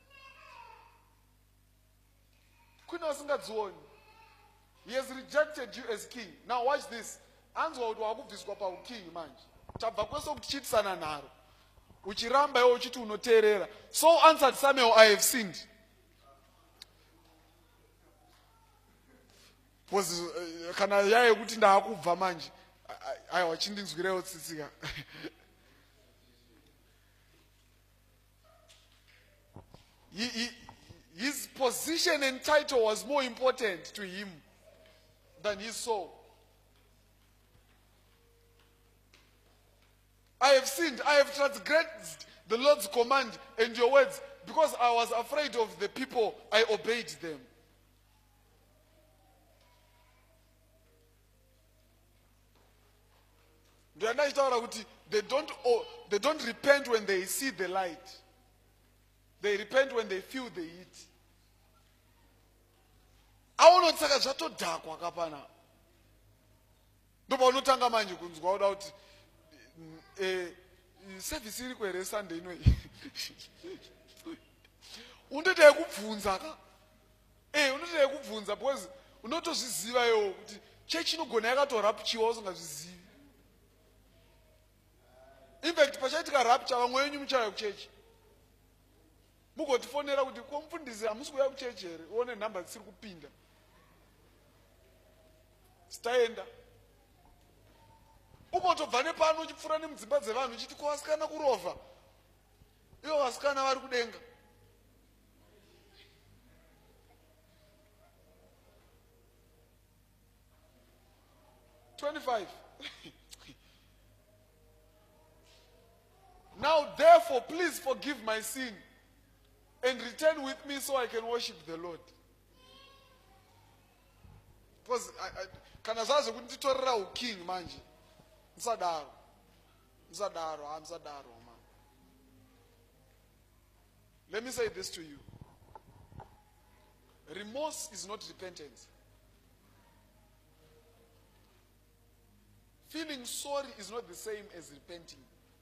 Kune vasingadzioni. He has rejected you as king. Now watch this. Anzwa kuti wakubviswa pa uking manje. Tabva kwese kuchitisana naro. Uchiramba iwe uchiti unoteerera. So answered Samuel, I have sinned. Was kana yaye kuti ndakubva manje. Aiwa chindinzwirewo tsitsika. He, he, his position and title was more important to him than his soul. I have sinned, I have transgressed the Lord's command and your words because I was afraid of the people, I obeyed them. They don't, oh, they don't repent when they see the light. They repent when they feel the heat. Aonotsaka zvatodhakwa kapana. Ndoba unotanga manje kunzwa uda kuti eh service iri kwere Sunday ino. Unotete yekubvunza ka. Eh unotete yekubvunza because unotozviziva iwo kuti church inogona yakatorapchiwa usingazvizivi. In fact, pachaitika rapture vamwe venyu muchauya kuchechi. Mugotifonera kuti komufundisi hamusi kuuya kuchechi here, uone nhamba dzisiri kupinda. Sitaenda. Ugotobva nepano uchipfuura nemudzimba dzevanhu uchiti ko vasikana kurovha. Ivo vasikana vari kudenga. twenty-five. Now therefore, please forgive my sin and return with me so I can worship the Lord. Because kana zazo kuti nditorera uking manje. Nsadaro. Nsadaro, I'm sadaro man. Let me say this to you. Remorse is not repentance. Feeling sorry is not the same as repenting.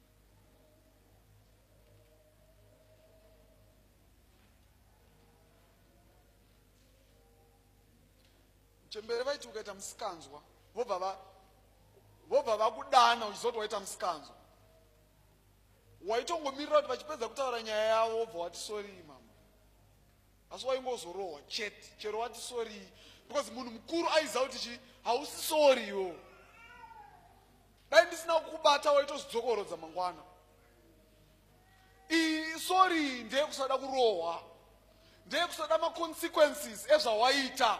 Chembere vaiti ukaita musikanzwa vobva vobva vakudana uchizoti waita musikanzwa. Waitongomirira kuti vachipedza kutaura nyaya yavo wobva wati sorry mama. Asi waingozorohwa chete chero wati sorry because munhu mukuru aiziva kuti chi hausi sorry yo. Dai ndisina kukubata waitozvidzokorodza mangwana. Iyi sorry ndeye kusada kurohwa, ndeye kusada ma-consequences ezvawaita.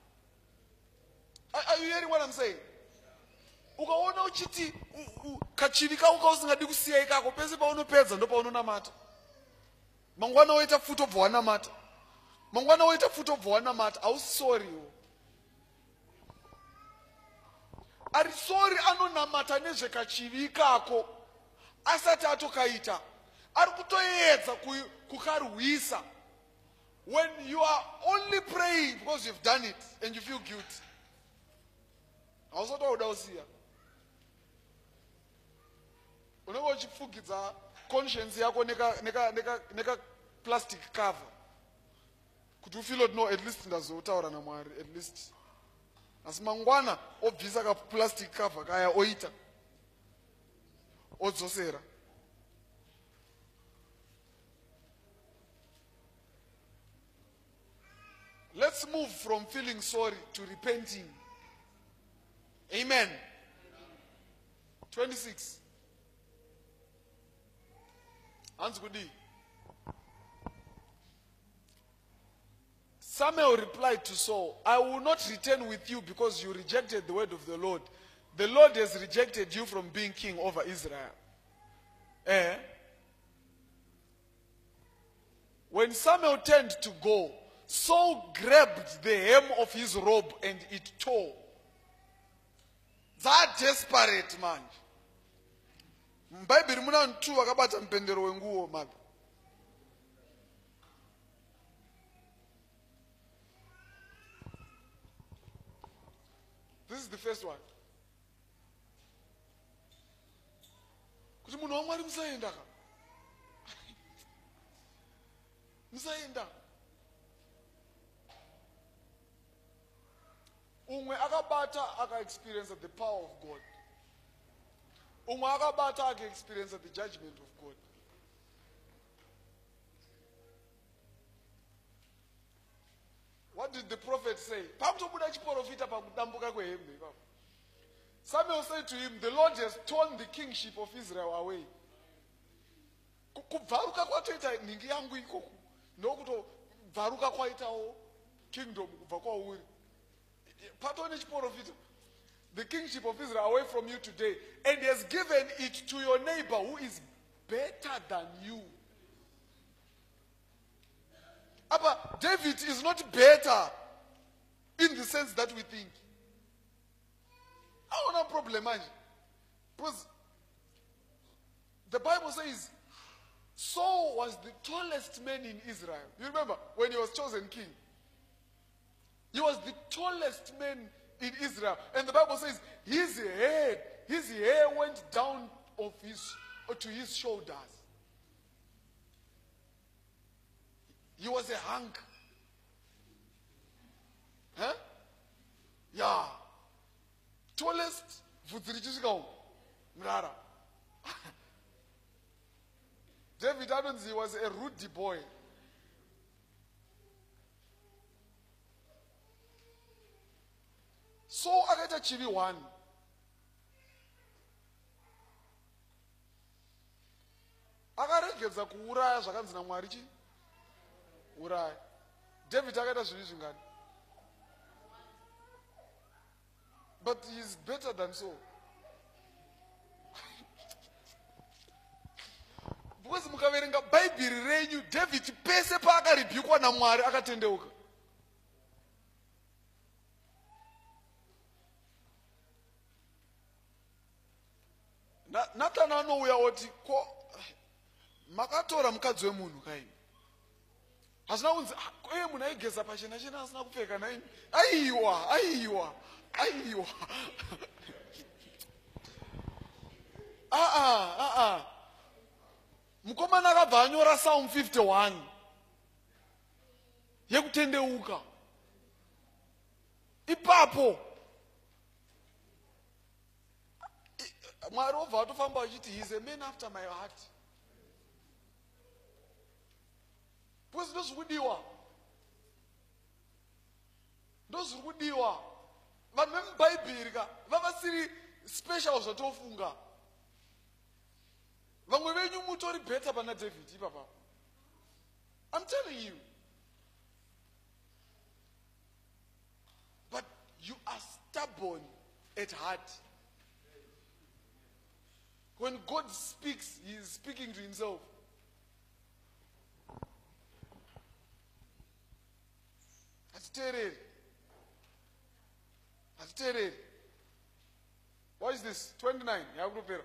Are you hearing what I'm saying? Ukaona uchiti kachivi kako kausingadi kusiya ikako, pese paunopedza ndo paunonamata. Mangwana woita futi obva wanamata. Mangwana woita futi obva wanamata. Hausi sorry iwo. Ari sorry anonamata nezvekachivi ikako asati atokaita. Ari kutoedza kukarwisa. When you are only praying because you've done it and you feel guilty. Hausotoda usiya. Unenge uchifugidza conscience yako neka neka neka neka plastic cover. Kuti ufeel no, at least ndazotaura naMwari, at least. Asi mangwana obvisa ka plastic cover kaya oita. Odzosera. Let's move from feeling sorry to repenting. Amen. twenty-six. Hans Gudi. Samuel replied to Saul, I will not return with you because you rejected the word of the Lord. The Lord has rejected you from being king over Israel. Eh? When Samuel turned to go, Saul grabbed the hem of his robe and it tore. That desperate man. Mbaibi muna ntu wakabata mpendero wenguo mabi. This is the first one. Kuti munhu waMwari musaenda ka. Musaenda. Umwe akabata aka experience the power of God. Umwe akabata aka experience the judgment of God. What did the prophet say? Samuel said to him, the Lord has torn the kingship of Israel away. Kubvaruka kwatoita ningi yangu ikoku. Nokuto varuka kwaitawo kingdom kubva kwauri. Patone chiprofita. The kingship of Israel away from you today, and he has given it to your neighbor who is better than you. But David is not better in the sense that we think. I don't have a problem. Because the Bible says Saul was the tallest man in Israel. You remember when he was chosen king? He was the tallest man in Israel. And the Bible says his head, his hair went down of his, to his shoulders. He was a hunk. Huh? Yeah. Tallest, Mrara. David Adams, he was a ruddy boy. So akaita chivi one. Akaregedza kuuraya zvakanzi naMwari chi? Uraya. David akaita zvivi zvingani? But he is better than so. Because mukaverenga Bible renyu, David pese paakarebukwa naMwari akatendeuka. Nathan anouya oti ko makatora mukadzi wemunhu kaini. Hasina kunzi iye munhu aigeza pachena chena asina kupfeka naini. Aiwa, aiwa, aiwa. Ah ah ah ah. Mukomana akabva anyora Psalm fifty-one. Yekutendeuka. Ipapo. Mwari obva atofamba achiti he is a man after my heart. Because those kudiwa. Those kudiwa. Vanhu vemuBhaibheri ka vakasiri special zvatofunga. Vamwe venyu mutori better pana David ipapa. I'm telling you. But you are stubborn at heart. When God speaks, he is speaking to himself. Atiterere. Atiterere. What is this? twenty-nine. Yakupera.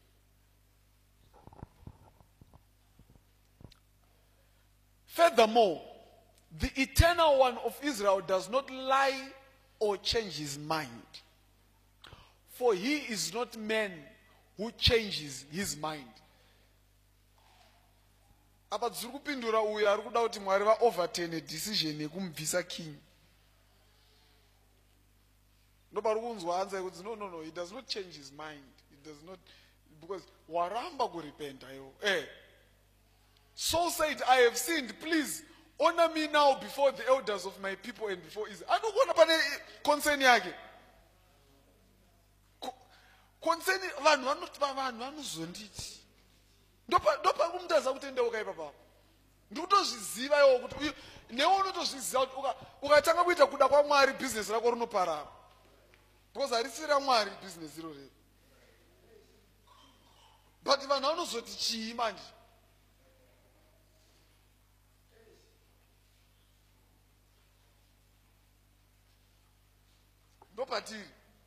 Furthermore, the eternal one of Israel does not lie or change his mind. For he is not man who changes his mind. Apa dziri kupindura uyu ari kuda kuti Mwari va overturn decision yekumubvisa king. Nobody kunzwa answer kuti no no no, he does not change his mind. He does not, because waramba kurepenta yo. Eh. Saul said, I have sinned, please honor me now before the elders of my people and before Israel. Anokona pane concern yake. Concern vanhu vanoti vanhu vanozonditi. Ndopa ndopa kumutaza kutendeuka ipapa. Ndikutozviziva iwo kuti newe unotozviziva kuti ukatanga kuita kuda kwaMwari business rako rinoparara. Because harisi raMwari business iro rero. But vanhu vanozoti chii manje? Ndopatiri.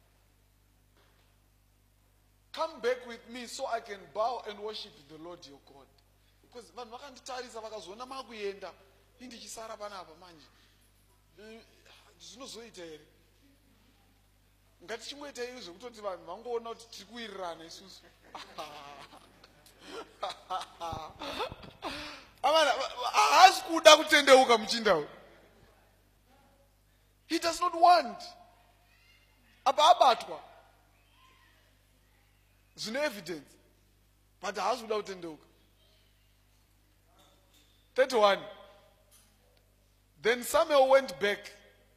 Come back with me so I can bow and worship the Lord your God. Because vanhu vakanditarisa vakazoona makuenda indichisara panapa manje. Zvinozoita here. Ngatichimboita izvo kutoti vanhu vangoona kuti tiri kuwirirana isusu. Amana haasi kuda kutendeuka muchinda uyu. He does not want. Apa abatwa. Zvine evidence. But haasi kuda kutendeuka. thirty-one. Then Samuel went back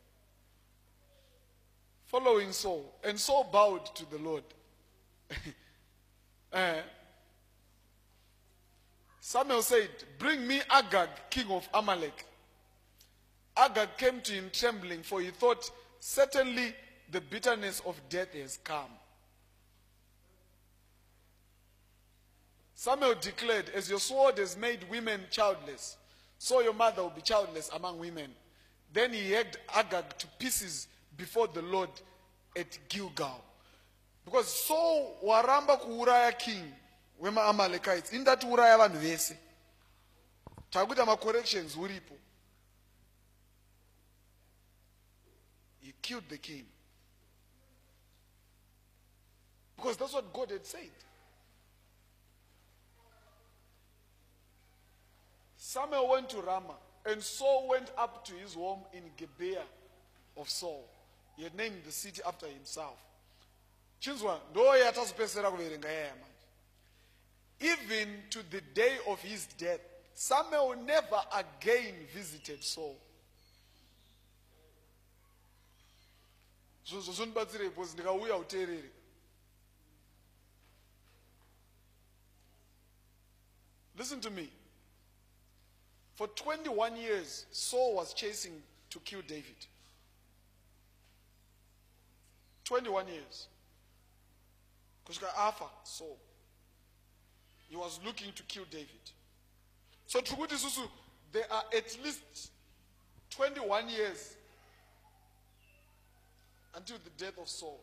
following Saul, and Saul bowed to the Lord. uh, Samuel said, bring me Agag, king of Amalek. Agag came to him trembling, for he thought, certainly the bitterness of death has come. Samuel declared, as your sword has made women childless, so your mother will be childless among women. Then he hacked Agag to pieces before the Lord at Gilgal. Because Saul waramba kuuraya king wema Amalekites. Indati uraya vanhu vese. Takuita ma corrections uripo. He killed the king. Because that's what God had said. Samuel went to Ramah, and Saul went up to his home in Gibeah of Saul. He had named the city after himself. Chinzwa, ndo yatazopesera kuverenga yaya manje. Even to the day of his death, Samuel never again visited Saul. Zvozonibatsire because ndikauya uteerere. Listen to me. For twenty-one years, Saul was chasing to kill David. twenty-one years. Kusvika afa Saul. He was looking to kill David. So Trukuti Susu, there are at least twenty-one years until the death of Saul.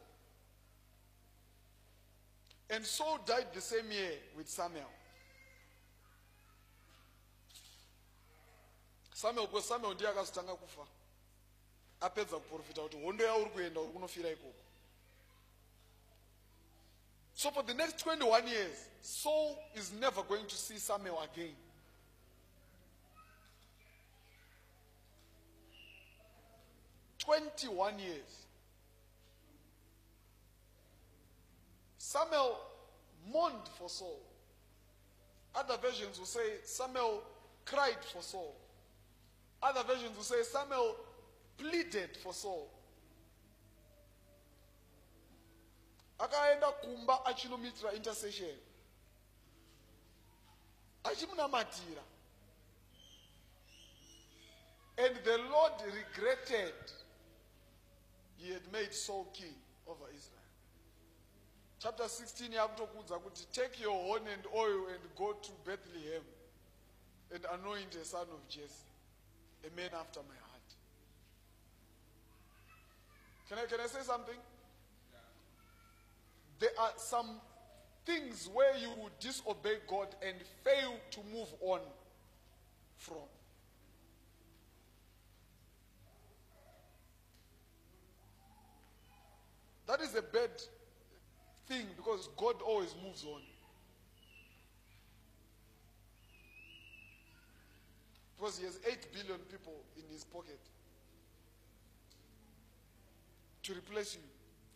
And Saul died the same year with Samuel. Samuel, because Samuel ndiye akazotanga kufa. Apedza kuprofita kuti hondo yauri kuenda uri kunofira ikoko. So for the next twenty-one years, Saul is never going to see Samuel again. twenty-one years. Samuel mourned for Saul. Other versions will say Samuel cried for Saul. Other versions will say Samuel pleaded for Saul. Akaenda kumba achinomitra intercession. Achimunamatira. And the Lord regretted he had made Saul king over Israel. Chapter sixteen, yakutokudza kuti take your horn and oil and go to Bethlehem and anoint a son of Jesse, a man after my heart. Can I, can I say something? Yeah. There are some things where you would disobey God and fail to move on from. That is a bad thing because God always moves on. Because he has eight billion people in his pocket to replace you.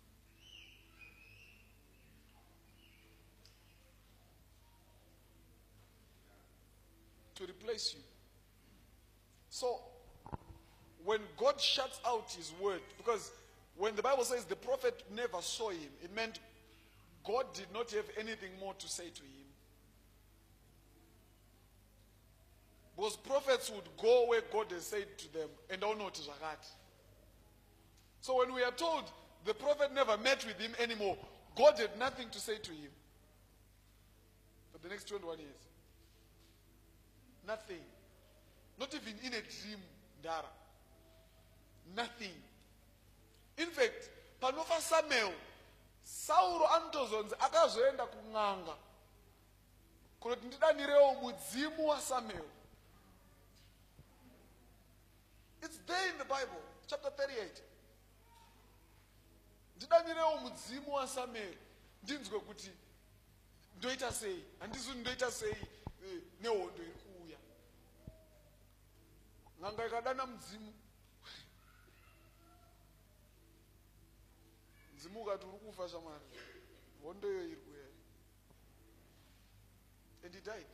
To replace you. So, when God shuts out his word, because when the Bible says the prophet never saw him, it meant God did not have anything more to say to him. Because prophets would go where God has said to them, and don't know to Zagat. So when we are told the prophet never met with him anymore, God had nothing to say to him for the next twenty-one years. Nothing. Not even in a dream, Dara. Nothing. In fact, panofa Samuel, Saul antozonzi akazoenda kunganga kuti ndidanirewo mudzimu wa Samuel. It's there in the Bible, chapter thirty-eight. Ndidanirewo mudzimu wa Samuel. Ndinzwe kuti ndoita sei, andizo ndoita sei nehondo iri kuuya. Nganga ikadana mudzimu. Mudzimu ukati uri kufa shamari. Hondo iyo iri kuuya. And he died.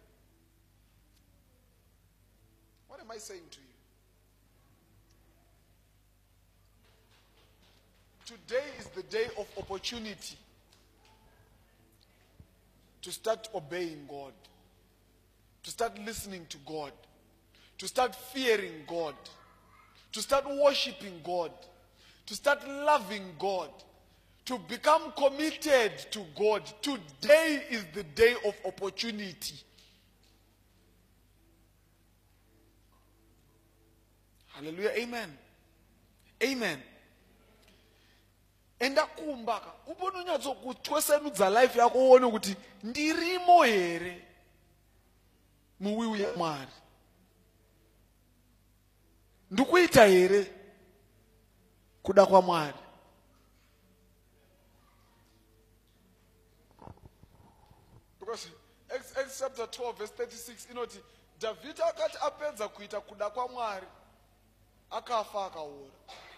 What am I saying to you? Today is the day of opportunity to start obeying God, to start listening to God, to start fearing God, to start worshiping God, to start loving God, to become committed to God. Today is the day of opportunity. Hallelujah. Amen. Amen. Enda kumbaka ubone unyatso kutwesenudza life yako uone kuti ndirimo here muwiwi ya Mwari. Ndikuita here kuda kwa Mwari. Because Acts chapter twelve verse thirty-six inoti David akati apedza kuita kuda kwa Mwari akafa akaora.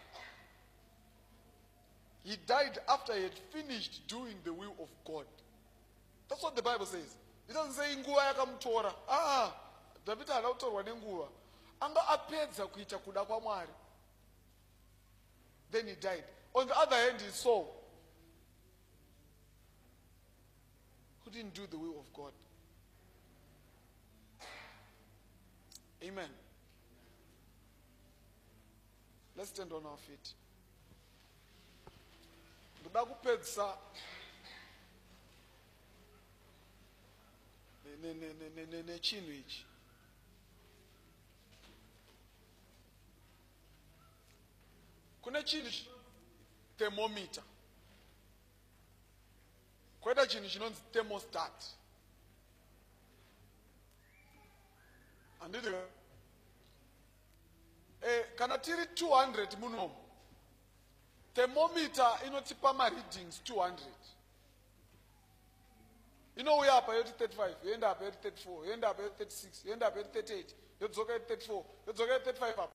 He died after he had finished doing the will of God. That's what the Bible says. It doesn't say nguva yakamutora. Ah, David akatorwa nenguva. Anga apedza kuita kuda kwa Mwari. Then he died. On the other hand, his Saul, who didn't do the will of God. Amen. Let's stand on our feet. Ndoda kupedza nechinhu ichi. Kune chinhu thermometer. Koita chinhu chinonzi thermostat. Anditi eh kana tiri two hundred muno. Thermometer inotipa ma readings two hundred. Inouya apa yoti thirty-five, yoenda apa yoti thirty-four, yoenda apa yoti thirty-six, yoenda apa yoti thirty-eight, yodzoka yoti thirty-four, yodzoka yoti thirty-five apa.